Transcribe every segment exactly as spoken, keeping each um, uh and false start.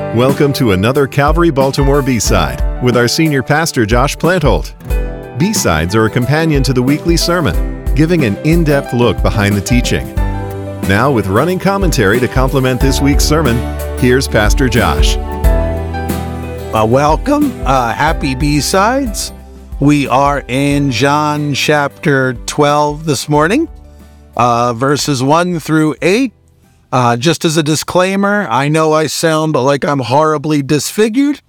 Welcome to another Calvary Baltimore B-Side with our senior pastor Josh Plantholt. B-Sides are a companion to the weekly sermon, giving an in-depth look behind the teaching. Now, with running commentary to complement this week's sermon, here's Pastor Josh. Uh, welcome. Uh, happy B-Sides. We are in John chapter twelve this morning, uh, verses one through eight. Uh, just as a disclaimer, I know I sound like I'm horribly disfigured.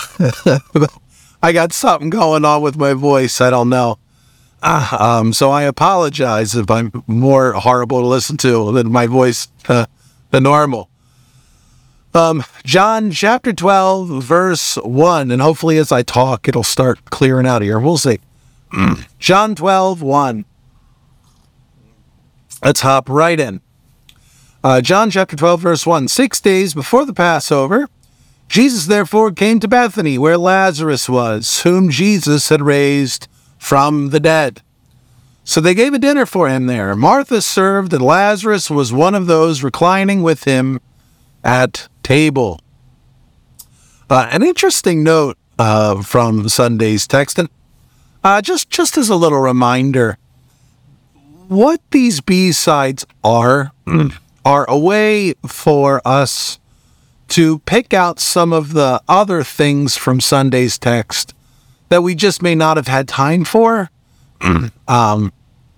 I got something going on with my voice. I don't know. Uh, um, so I apologize if I'm more horrible to listen to than my voice uh, than normal. Um, John chapter twelve, verse one, and hopefully as I talk, it'll start clearing out here. We'll see. John twelve, one. Let's hop right in. Uh, John chapter twelve, verse one. Six days before the Passover, Jesus therefore came to Bethany, where Lazarus was, whom Jesus had raised from the dead. So they gave a dinner for him there. Martha served, and Lazarus was one of those reclining with him at table. Uh, an interesting note uh, from Sunday's text, and uh, just, just as a little reminder, what these B-sides are, are a way for us to pick out some of the other things from Sunday's text that we just may not have had time for, um,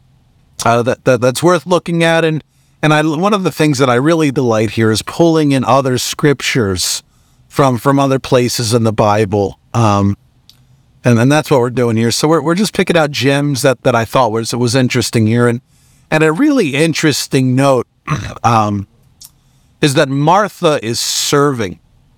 uh, that, that that's worth looking at. And, and I, one of the things that I really delight here is pulling in other scriptures from, from other places in the Bible. Um, and, and that's what we're doing here. So we're, we're just picking out gems that, that I thought was, was interesting here. And, and a really interesting note, um, is that Martha is serving.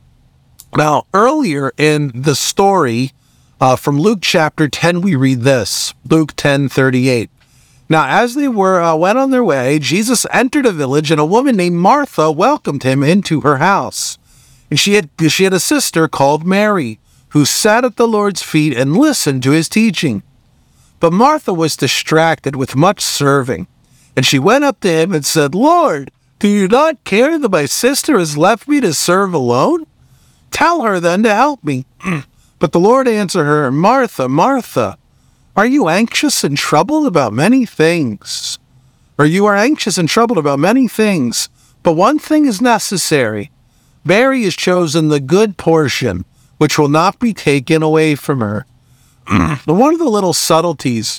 Now, earlier in the story, uh, from Luke chapter ten, we read this, Luke ten thirty-eight. Now, as they were uh, went on their way, Jesus entered a village, and a woman named Martha welcomed him into her house. And she had she had a sister called Mary, who sat at the Lord's feet and listened to his teaching. But Martha was distracted with much serving, and she went up to him and said, "Lord, do you not care that my sister has left me to serve alone? Tell her then to help me." But the Lord answered her, "Martha, Martha, are you anxious and troubled about many things? Or you are anxious and troubled about many things, but one thing is necessary. Mary has chosen the good portion, which will not be taken away from her." One of the little subtleties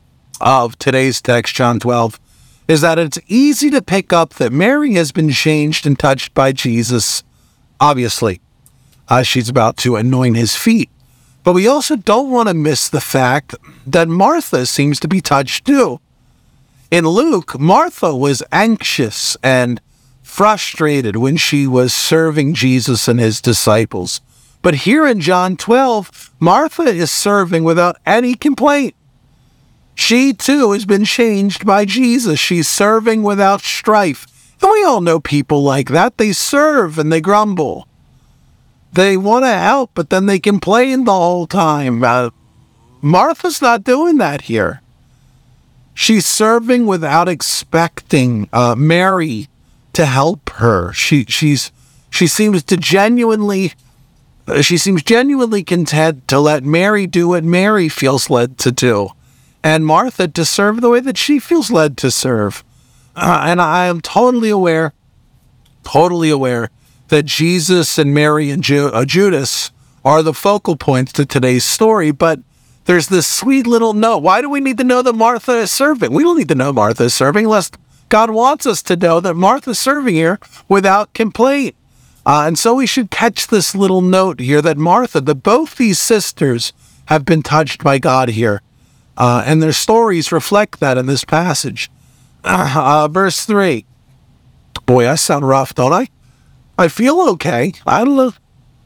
of today's text, John twelve, is that it's easy to pick up that Mary has been changed and touched by Jesus, obviously. Uh, she's about to anoint his feet. But we also don't want to miss the fact that Martha seems to be touched too. In Luke, Martha was anxious and frustrated when she was serving Jesus and his disciples. But here in John twelve, Martha is serving without any complaint. She, too, has been changed by Jesus. She's serving without strife. And we all know people like that. They serve and they grumble. They want to help, but then they complain the whole time. Uh, Martha's not doing that here. She's serving without expecting uh, Mary to help her. She she's she seems to genuinely uh, she seems genuinely content to let Mary do what Mary feels led to do, and Martha to serve the way that she feels led to serve. Uh, and I am totally aware, totally aware that Jesus and Mary and Ju- uh, Judas are the focal points to today's story, but there's this sweet little note. Why do we need to know that Martha is serving? We don't need to know Martha is serving unless God wants us to know that Martha's serving here without complaint. Uh, and so we should catch this little note here that Martha, that both these sisters have been touched by God here. Uh, and their stories reflect that in this passage. Uh, uh, verse three. Boy, I sound rough, don't I? I feel okay. I don't know.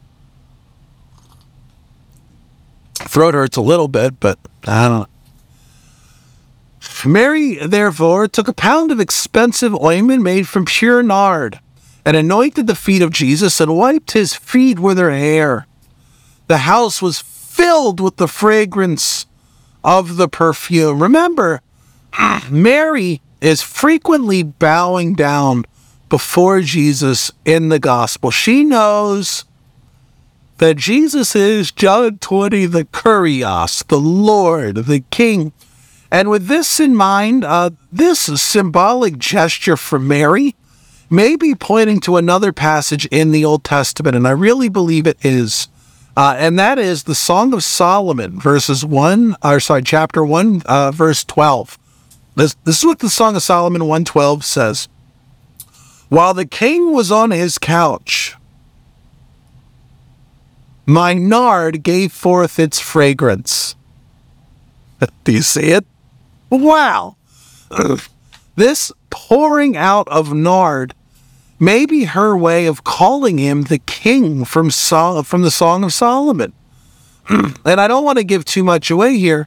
Throat hurts a little bit, but I don't know. Mary, therefore, took a pound of expensive ointment made from pure nard and anointed the feet of Jesus and wiped his feet with her hair. The house was filled with the fragrance of the perfume. Remember, Mary is frequently bowing down before Jesus in the gospel. She knows that Jesus is, John twenty, the Kurios, the Lord, the King. And with this in mind, uh, this symbolic gesture for Mary may be pointing to another passage in the Old Testament, and I really believe it is. Uh, and that is the Song of Solomon, verses one, or sorry, chapter one, uh, verse twelve. This, this is what the Song of Solomon one twelve says. While the king was on his couch, my nard gave forth its fragrance. Do you see it? Wow. This pouring out of nard may be her way of calling him the king from Sol- from the Song of Solomon. And I don't want to give too much away here,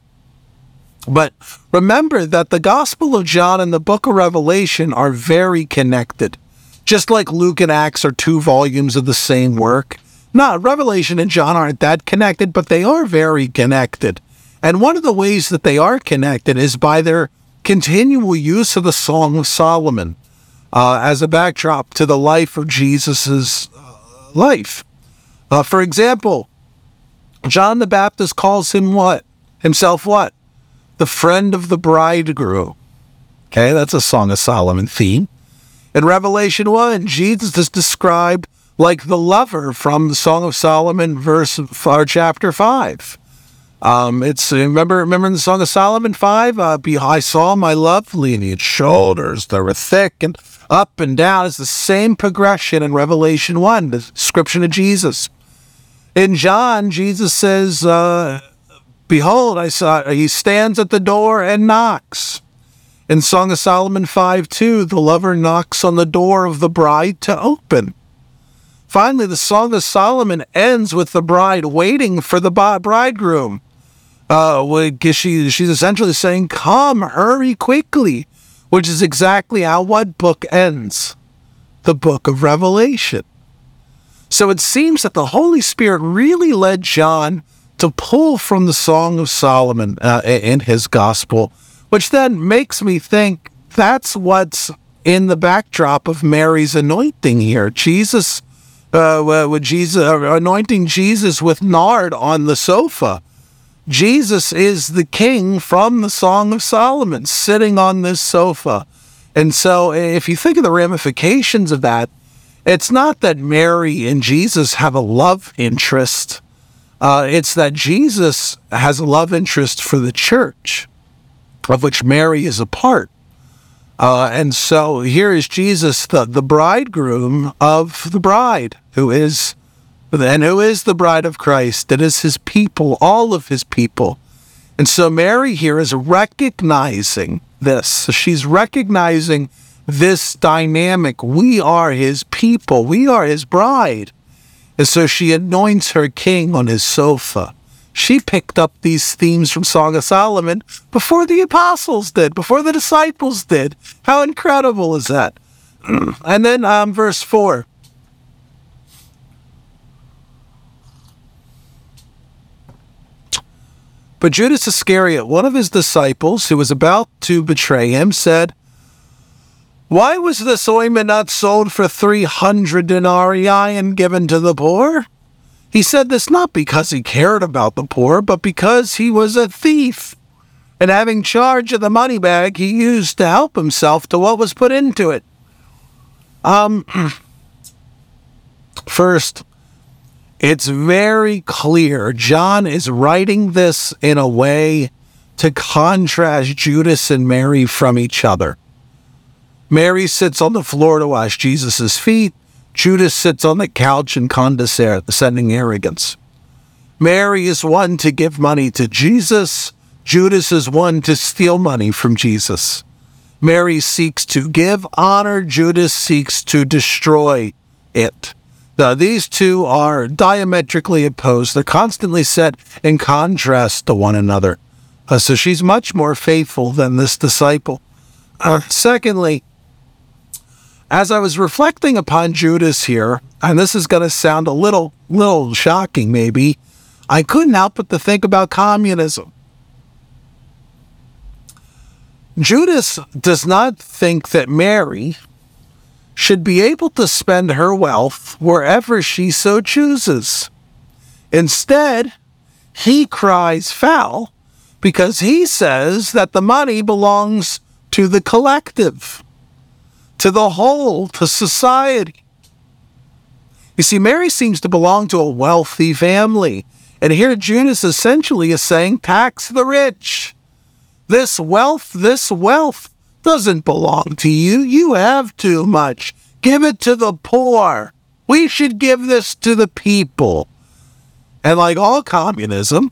but remember that the Gospel of John and the book of Revelation are very connected. Just like Luke and Acts are two volumes of the same work. No, Revelation and John aren't that connected, but they are very connected. And one of the ways that they are connected is by their continual use of the Song of Solomon uh, as a backdrop to the life of Jesus' uh, life. Uh, for example, John the Baptist calls him what? Himself what? The friend of the bridegroom. Okay, that's a Song of Solomon theme. In Revelation one, Jesus is described like the lover from the Song of Solomon, verse or chapter five. Um, it's remember, remember in the Song of Solomon five, uh, I saw my lovely, and its shoulders that were thick and up and down. It's the same progression in Revelation one, the description of Jesus. In John, Jesus says, uh, "Behold, I saw he stands at the door and knocks." In Song of Solomon five two, the lover knocks on the door of the bride to open. Finally, the Song of Solomon ends with the bride waiting for the bridegroom. Uh, she, she's essentially saying, "Come, hurry quickly," which is exactly how what book ends? The book of Revelation. So it seems that the Holy Spirit really led John to pull from the Song of Solomon uh, in his gospel, which then makes me think that's what's in the backdrop of Mary's anointing here. Jesus, uh, with Jesus, uh, anointing Jesus with nard on the sofa. Jesus is the king from the Song of Solomon sitting on this sofa. And so if you think of the ramifications of that, it's not that Mary and Jesus have a love interest. Uh, it's that Jesus has a love interest for the church, of which Mary is a part. Uh, and so here is Jesus, the, the bridegroom of the bride, who is, and who is the bride of Christ. It is his people, all of his people. And so Mary here is recognizing this. So she's recognizing this dynamic. We are his people. We are his bride. And so she anoints her king on his sofa. She picked up these themes from Song of Solomon before the apostles did, before the disciples did. How incredible is that? And then um, verse four. But Judas Iscariot, one of his disciples, who was about to betray him, said, "Why was this ointment not sold for three hundred denarii and given to the poor?" He said this not because he cared about the poor, but because he was a thief. And having charge of the money bag, he used to help himself to what was put into it. Um, first, it's very clear John is writing this in a way to contrast Judas and Mary from each other. Mary sits on the floor to wash Jesus' feet. Judas sits on the couch in condescending arrogance. Mary is one to give money to Jesus. Judas is one to steal money from Jesus. Mary seeks to give honor. Judas seeks to destroy it. Now, these two are diametrically opposed. They're constantly set in contrast to one another. Uh, so she's much more faithful than this disciple. Uh, secondly, as I was reflecting upon Judas here, and this is going to sound a little, little shocking maybe, I couldn't help but to think about communism. Judas does not think that Mary should be able to spend her wealth wherever she so chooses. Instead, he cries foul because he says that the money belongs to the collective, to the whole, to society. You see, Mary seems to belong to a wealthy family. And here Judas essentially is saying, tax the rich. This wealth, this wealth doesn't belong to you. You have too much. Give it to the poor. We should give this to the people. And like all communism,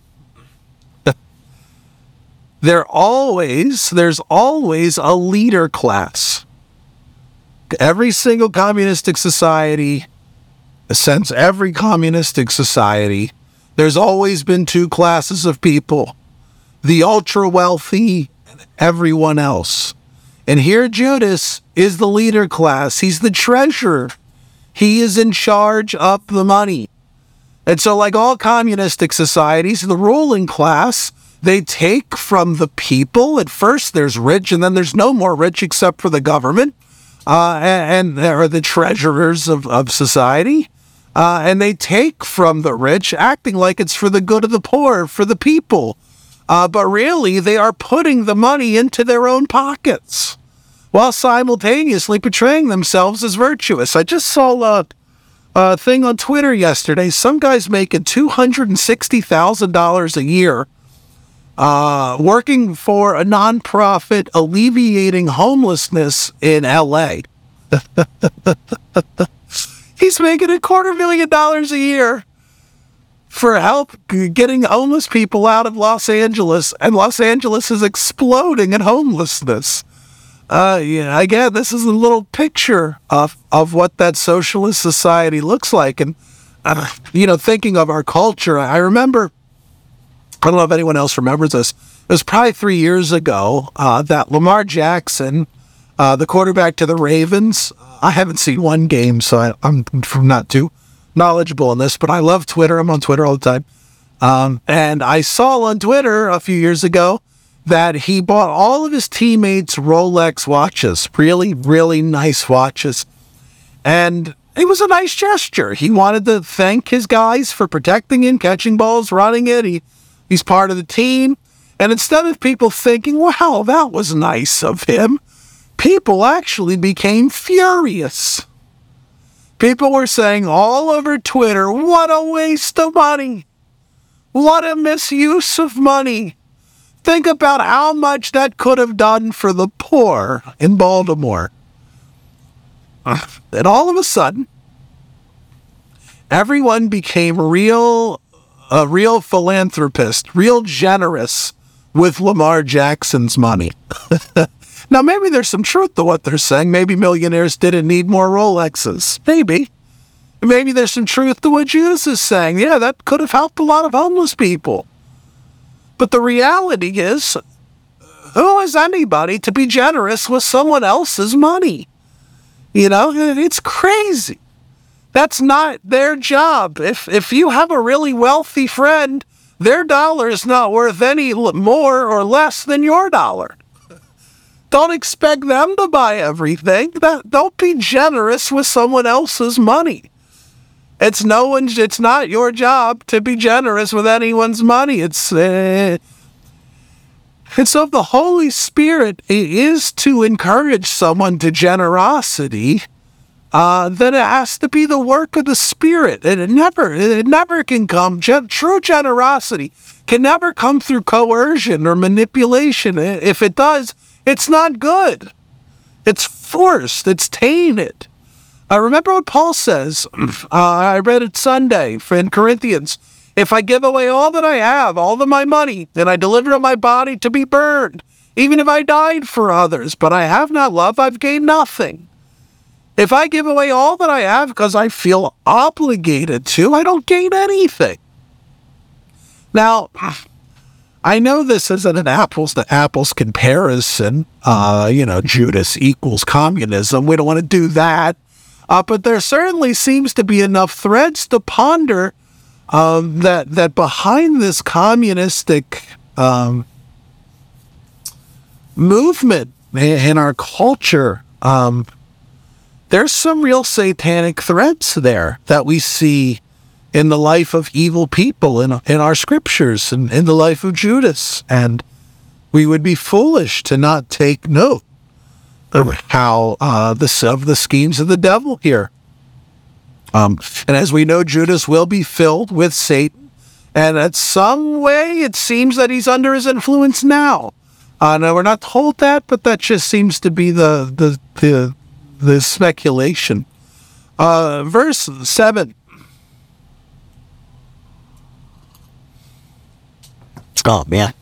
there always, there's always a leader class. Every single communistic society, since every communistic society, there's always been two classes of people, the ultra-wealthy and everyone else. And here Judas is the leader class. He's the treasurer. He is in charge of the money. And so like all communistic societies, the ruling class, they take from the people. At first there's rich, and then there's no more rich except for the government. Uh, and, and there are the treasurers of, of society. Uh, and they take from the rich, acting like it's for the good of the poor, for the people. Uh, but really, they are putting the money into their own pockets, while simultaneously portraying themselves as virtuous. I just saw a, a thing on Twitter yesterday. Some guy's making two hundred sixty thousand dollars a year uh, working for a nonprofit alleviating homelessness in L A He's making a quarter million dollars a year for help getting homeless people out of Los Angeles, and Los Angeles is exploding in homelessness. Uh, yeah, again, this is a little picture of, of what that socialist society looks like. And, uh, you know, thinking of our culture, I remember, I don't know if anyone else remembers this, it was probably three years ago uh, that Lamar Jackson, uh, the quarterback to the Ravens, I haven't seen one game, so I, I'm not too knowledgeable in this, but I love Twitter. I'm on Twitter all the time. Um, and I saw on Twitter a few years ago that he bought all of his teammates Rolex watches, really, really nice watches. And it was a nice gesture. He wanted to thank his guys for protecting him, catching balls, running it. He, he's part of the team. And instead of people thinking, wow, that was nice of him, people actually became furious. People were saying all over Twitter, what a waste of money. What a misuse of money. Think about how much that could have done for the poor in Baltimore. And all of a sudden, everyone became real, a real philanthropist, real generous with Lamar Jackson's money. Now, maybe there's some truth to what they're saying. Maybe millionaires didn't need more Rolexes. Maybe. Maybe there's some truth to what Judas is saying. Yeah, that could have helped a lot of homeless people. But the reality is, who is anybody to be generous with someone else's money? You know, it's crazy. That's not their job. If if you have a really wealthy friend, their dollar is not worth any more or less than your dollar. Don't expect them to buy everything. That, don't be generous with someone else's money. It's no one's. It's not your job to be generous with anyone's money. It's uh, it's of the Holy Spirit. It is to encourage someone to generosity. Uh, then it has to be the work of the Spirit. And it never, it never can come. Gen- true generosity can never come through coercion or manipulation. If it does, it's not good. It's forced. It's tainted. I uh, remember what Paul says. Uh, I read it Sunday in Corinthians. If I give away all that I have, all of my money, then I deliver up my body to be burned, even if I died for others, but I have not love, I've gained nothing. If I give away all that I have because I feel obligated to, I don't gain anything. Now, I know this isn't an apples to apples comparison. Uh, you know, Judas equals communism. We don't want to do that. Uh, but there certainly seems to be enough threads to ponder um, that that behind this communistic um, movement in our culture, um, there's some real satanic threads there that we see in the life of evil people in, in our scriptures and in the life of Judas. And we would be foolish to not take note of how uh, the, of the schemes of the devil here. Um, and as we know, Judas will be filled with Satan. And in some way, it seems that he's under his influence now. Uh, no, we're not told that, but that just seems to be the the the, the speculation. Uh, verse seven. Oh, man.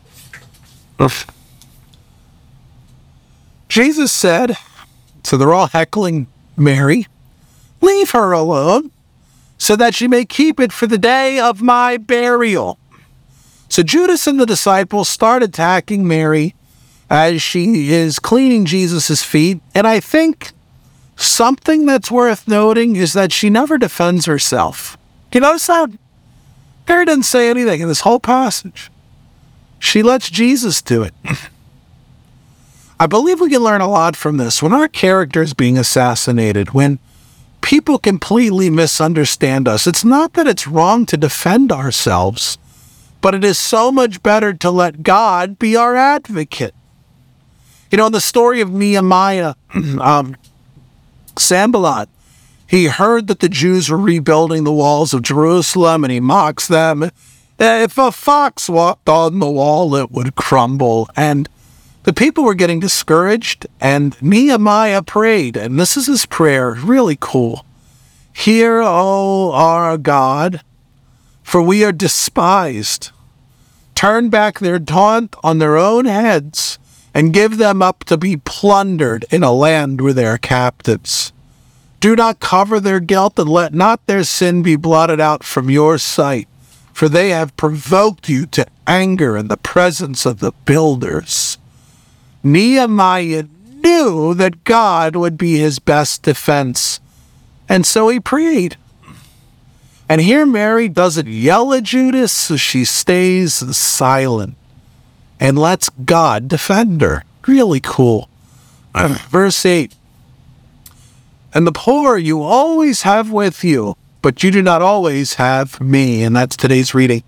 Jesus said, so they're all heckling Mary, "Leave her alone, so that she may keep it for the day of my burial." So Judas and the disciples start attacking Mary as she is cleaning Jesus' feet. And I think something that's worth noting is that she never defends herself. You notice that? Mary doesn't say anything in this whole passage. She lets Jesus do it. I believe we can learn a lot from this. When our character is being assassinated, when people completely misunderstand us, it's not that it's wrong to defend ourselves, but it is so much better to let God be our advocate. You know, in the story of Nehemiah, um, Sanballat, he heard that the Jews were rebuilding the walls of Jerusalem, and he mocks them. If a fox walked on the wall, it would crumble. And the people were getting discouraged, and Nehemiah prayed, and this is his prayer, really cool. "Hear, O our God, for we are despised. Turn back their taunt on their own heads, and give them up to be plundered in a land where they are captives. Do not cover their guilt, and let not their sin be blotted out from your sight, for they have provoked you to anger in the presence of the builders." Nehemiah knew that God would be his best defense, and so he prayed. And here Mary doesn't yell at Judas, so she stays silent and lets God defend her. Really cool. Verse eight. "And the poor you always have with you, but you do not always have me." And that's today's reading.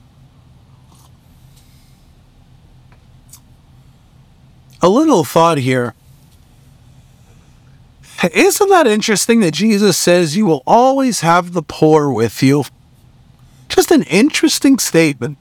A little thought here. Isn't that interesting that Jesus says you will always have the poor with you? Just an interesting statement.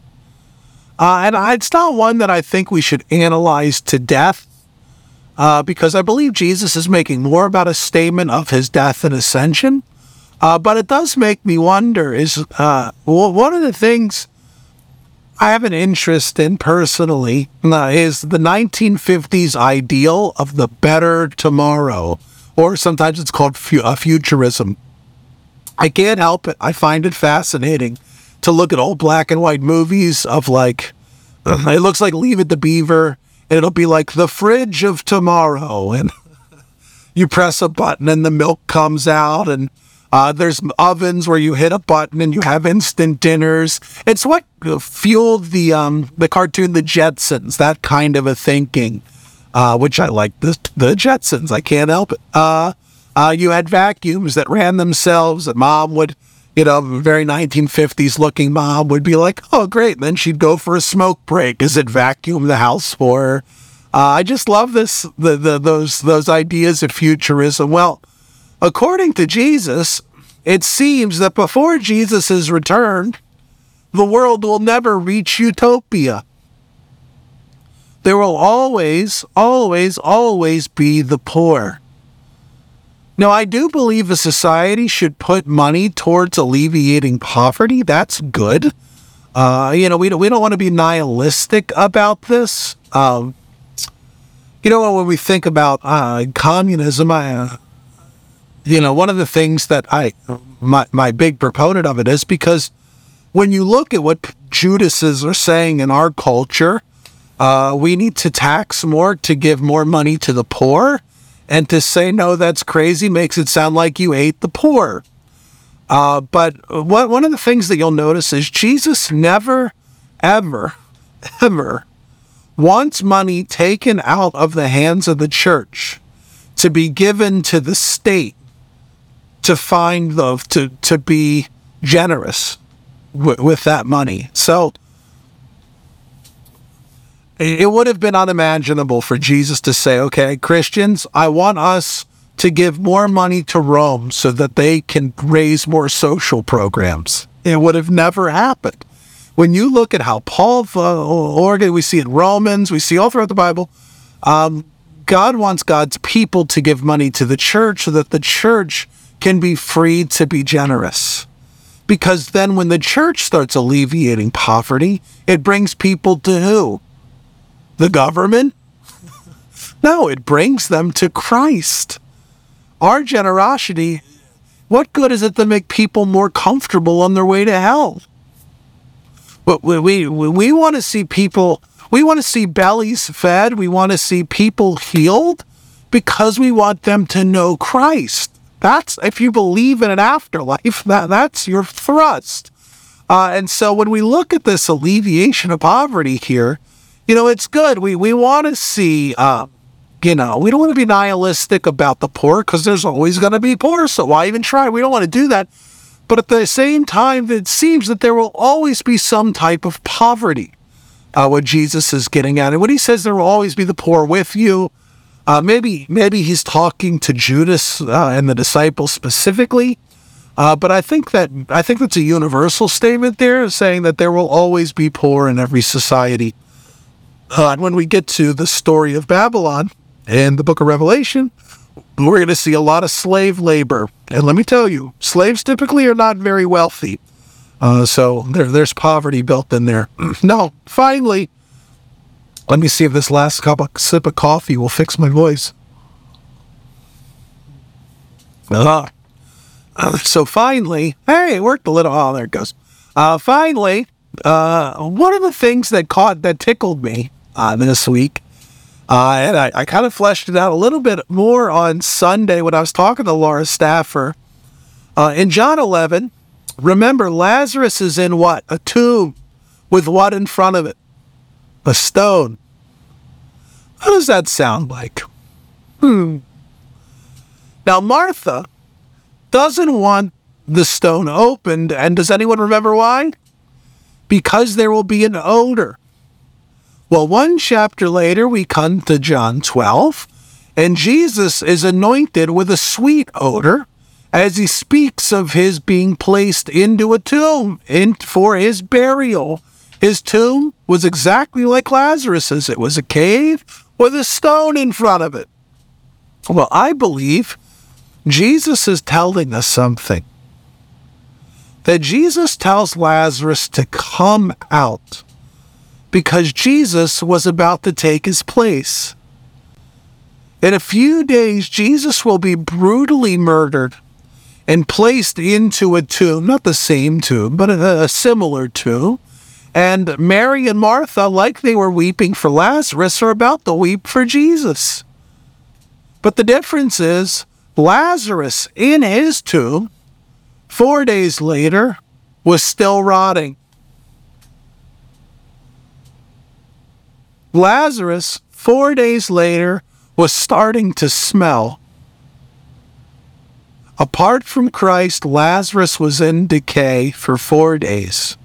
Uh, and it's not one that I think we should analyze to death, uh, because I believe Jesus is making more about a statement of his death and ascension. Uh, but it does make me wonder, is uh, one of the things I have an interest in personally uh, is the nineteen fifties ideal of the better tomorrow, or sometimes it's called fu- uh, futurism. I can't help it. I find it fascinating to look at old black and white movies of like, uh, it looks like Leave It to Beaver, and it'll be like the fridge of tomorrow, and you press a button and the milk comes out, and Uh, there's ovens where you hit a button and you have instant dinners. It's what fueled the um, the cartoon The Jetsons, that kind of a thinking, uh, which I like. The, the Jetsons, I can't help it. Uh, uh, you had vacuums that ran themselves, and mom would, you know, very nineteen fifties looking mom would be like, "Oh, great." And then she'd go for a smoke break as it vacuumed the house for her. Uh, I just love this, the, the those those ideas of futurism. Well, according to Jesus, it seems that before Jesus' return, the world will never reach utopia. There will always, always, always be the poor. Now, I do believe a society should put money towards alleviating poverty. That's good. Uh, you know, we don't, we don't want to be nihilistic about this. Um, you know, when we think about uh, communism, I... Uh, You know, one of the things that I, my, my big proponent of it is because when you look at what Judases are saying in our culture, uh, we need to tax more to give more money to the poor. And to say, no, that's crazy, makes it sound like you hate the poor. Uh, but what, one of the things that you'll notice is Jesus never, ever, ever wants money taken out of the hands of the church to be given to the state, to find the, to, to be generous w- with that money. So it would have been unimaginable for Jesus to say, okay, Christians, I want us to give more money to Rome so that they can raise more social programs. It would have never happened. When you look at how Paul, uh, Oregon, we see in Romans, we see all throughout the Bible, um, God wants God's people to give money to the church so that the church can be free to be generous. Because then when the church starts alleviating poverty, it brings people to who? The government? No, it brings them to Christ. Our generosity, what good is it to make people more comfortable on their way to hell? But we, we, we want to see people, we want to see bellies fed, we want to see people healed because we want them to know Christ. That's, if you believe in an afterlife, that, that's your thrust. Uh, and so when we look at this alleviation of poverty here, you know, it's good. We, we want to see, uh, you know, we don't want to be nihilistic about the poor because there's always going to be poor. So why even try? We don't want to do that. But at the same time, it seems that there will always be some type of poverty, uh, what Jesus is getting at. And when he says there will always be the poor with you, uh, maybe maybe he's talking to Judas uh, and the disciples specifically. Uh, but I think that I think that's a universal statement there, saying that there will always be poor in every society. Uh, and when we get to the story of Babylon in the book of Revelation, we're going to see a lot of slave labor. And let me tell you, slaves typically are not very wealthy. Uh, so there, there's poverty built in there. Now, finally, let me see if this last cup of, sip of coffee will fix my voice. Uh, uh, so finally, hey, it worked a little. Oh, there it goes. Uh, finally, uh, one of the things that caught, that tickled me uh, this week, Uh, and I, I kind of fleshed it out a little bit more on Sunday when I was talking to Laura Staffer. Uh, in John eleven, remember, Lazarus is in what? A tomb with what in front of it? A stone. What does that sound like? Hmm. Now, Martha doesn't want the stone opened, and does anyone remember why? Because there will be an odor. Well, one chapter later, we come to John twelve, and Jesus is anointed with a sweet odor as he speaks of his being placed into a tomb in, for his burial. His tomb was exactly like Lazarus's. It was a cave with a stone in front of it. Well, I believe Jesus is telling us something. That Jesus tells Lazarus to come out, because Jesus was about to take his place. In a few days, Jesus will be brutally murdered and placed into a tomb, not the same tomb, but a, a similar tomb. And Mary and Martha, like they were weeping for Lazarus, are about to weep for Jesus. But the difference is, Lazarus in his tomb, four days later, was still rotting. Lazarus, four days later, was starting to smell. Apart from Christ, Lazarus was in decay for four days.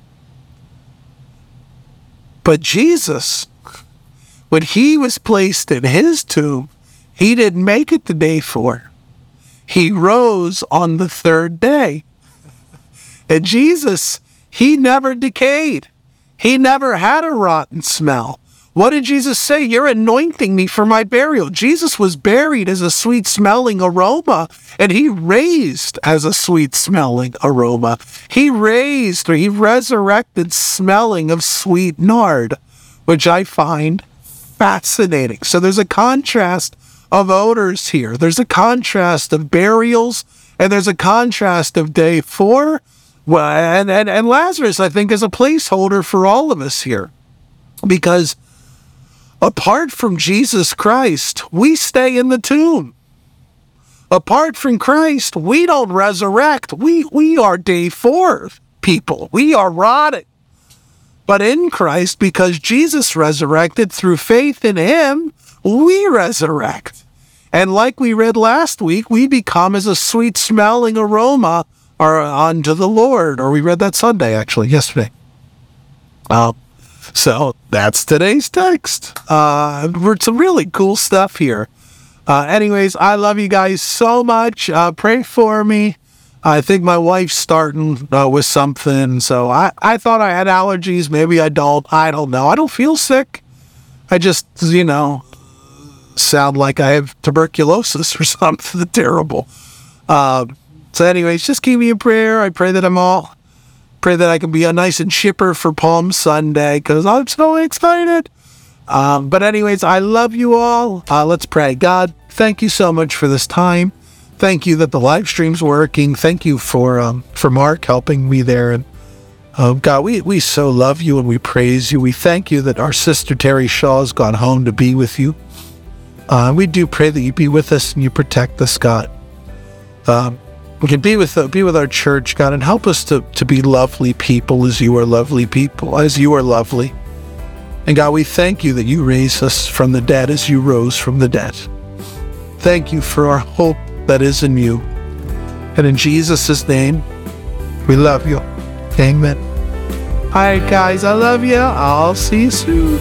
But Jesus, when he was placed in his tomb, he didn't make it to day four. He rose on the third day. And Jesus, he never decayed. He never had a rotten smell. What did Jesus say? You're anointing me for my burial. Jesus was buried as a sweet-smelling aroma, and he raised as a sweet-smelling aroma. He raised, or he resurrected smelling of sweet nard, which I find fascinating. So there's a contrast of odors here. There's a contrast of burials, and there's a contrast of day four. Well, and, and, and Lazarus, I think, is a placeholder for all of us here. Because apart from Jesus Christ, we stay in the tomb. Apart from Christ, we don't resurrect. We, we are day four people. We are rotting. But in Christ, because Jesus resurrected through faith in him, we resurrect. And like we read last week, we become as a sweet-smelling aroma are unto the Lord. Or we read that Sunday, actually, yesterday. Um, so that's today's text. Uh, some really cool stuff here. Uh, anyways, I love you guys so much. Uh, pray for me. I think my wife's starting uh, with something, so I, I thought I had allergies. Maybe I don't. I don't know. I don't feel sick. I just, you know, sound like I have tuberculosis or something terrible. Uh, so anyways, just keep me in prayer. I pray that I'm all, pray that I can be a nice and chipper for Palm Sunday, because I'm so excited. Um, but anyways, I love you all. Uh, let's pray. God, thank you so much for this time. Thank you that the live stream's working. Thank you for um, for Mark helping me there. And uh, God, we, we so love you and we praise you. We thank you that our sister Terry Shaw has gone home to be with you. Uh, we do pray that you be with us and you protect us, God. Um, we can be with uh, be with our church, God, and help us to, to be lovely people as you are lovely people, as you are lovely. And God, we thank you that you raised us from the dead as you rose from the dead. Thank you for our hope that is in you. And in Jesus' name, we love you. Amen. All right, guys, I love you. I'll see you soon.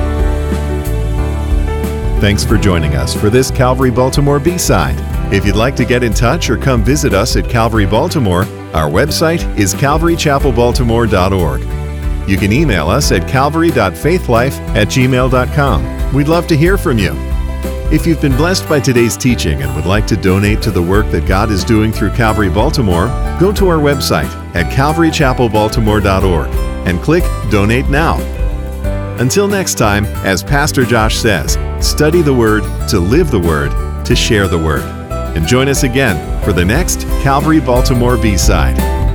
Thanks for joining us for this Calvary Baltimore B-Side. If you'd like to get in touch or come visit us at Calvary Baltimore, our website is calvary chapel baltimore dot org. You can email us at calvary dot faithlife at gmail dot com. We'd love to hear from you. If you've been blessed by today's teaching and would like to donate to the work that God is doing through Calvary Baltimore, go to our website at calvary chapel baltimore dot org and click Donate Now. Until next time, as Pastor Josh says, study the Word to live the Word to share the Word. And join us again for the next Calvary Baltimore B-Side.